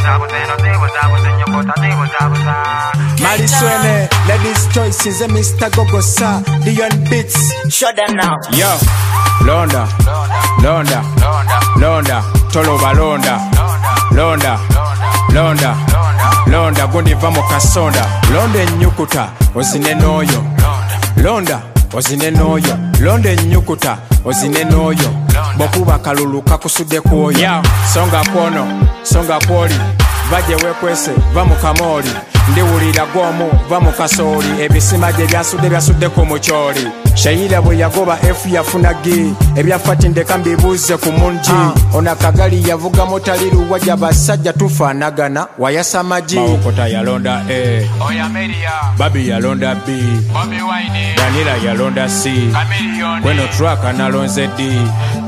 Mariswene, ladies choice is a Mr. Gogosa, Dion Beats. Show them now. Yo, Londa, Londa, Londa, Toloba Londa, Londa, Londa, Londa, gundi vamo kasonda. Londa nyukuta, ozine noyo. Londa, ozine noyo. Londa nyukuta, ozine noyo. Bokuba kalulu kakusude kuoyo. Yo, songa kono, songa kwoli. Vaje wekwese, vamu kamori. Ndiwulira gwomu, vamu kasori. Ebisima je byasudde ku muchori. Shayira bwe yagoba F yafuna G. Ebyafati kambibuze ku munji. Onakagali yavuga motaliru wajja basajja tufanagana. Wayasa maji. Maokota yalonda A. Oya Media. Babi yalonda B. Bobby Wine. Danila yalonda C. Chameleone. Kweno track analonze D.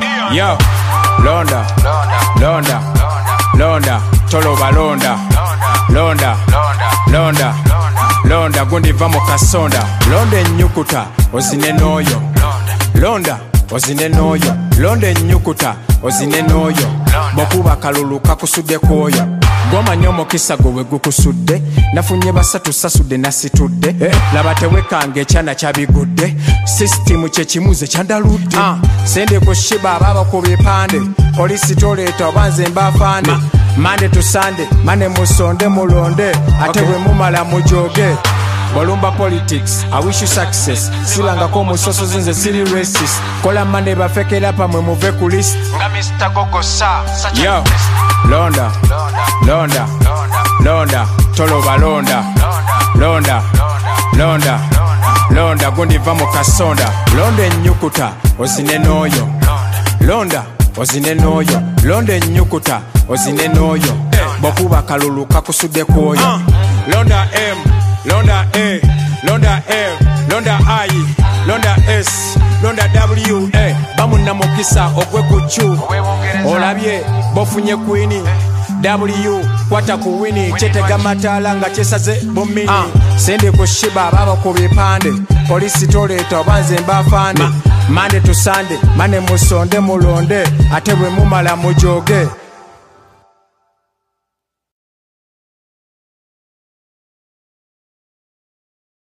Yo, Londa, Londa, Londa, Toloba Londa, Londa, Londa, Londa, gundi vamo kasonda. Londa nyukuta, ozine noyo. Londa, ozine noyo. Londa nyukuta, ozine noyo. Bokuba kalulu kakusude kuoyo. Goma nyomo kisa gowe gukusudde. Nafunye basatu sasude nasitudde. Laba tewekange chana chabigudde. System chechimuze chandaludde. Sende kushiba baba kubipande. Polisi toleta banze mbafande. Monday to Sunday, mane musonde mulonde. Atewe mumala mujoge. Bolumba politics, I wish you success. Silanga ko musoso zinze siri racist. Kola mane bafekera pamwe muve ku list. Nga Mr. Gogosa, such Yo, a best. Londa, Londa, Londa, Toloba Londa, Londa, Londa, Londa, gundi vamo kasonda. Londa nyukuta, ozine noyo. Londa, ozine noyo. Londa nyukuta, ozine noyo. Bokuba kalulu kakusude kuoyo. Londa M, Londa A, Londa L, Londa I, Londa S, Londa W, bamu namukisa ogwe kuchu. Olabye bofunye kwini W kwata kuwini chetega matala nga chesaze bomini. Sende kushiba baba kubipande. Polisi toleta banze mbafande. Monday to Sunday, mane musonde mulonde. Atewe mumala mujoge.